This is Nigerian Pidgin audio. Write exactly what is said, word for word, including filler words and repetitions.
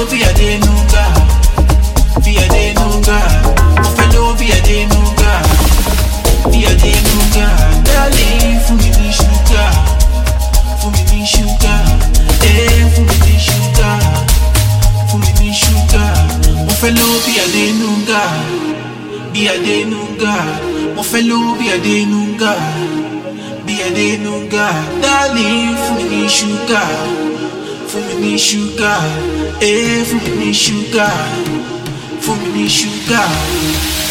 ló bí Adénúgà, bí Adénúgà. Mo fẹ́ ló bí Adénúgà, bí Adénúgà. Darling, fún mi ní ṣúgà, fún mi ní ṣúgà. Eh, fún mi ní ṣúgà, fún mi ní ṣúgà. Mo fẹ́ ló bí Adénúgà, bí Adénúgà. Mo fẹ́ ló bí Adénúgà, bí Adénúgà. Darling, fún mi ní ṣúgà, fún mi ní ṣúgà. Eh, fún mi ní ṣúgà, fún mi ní ṣúgà.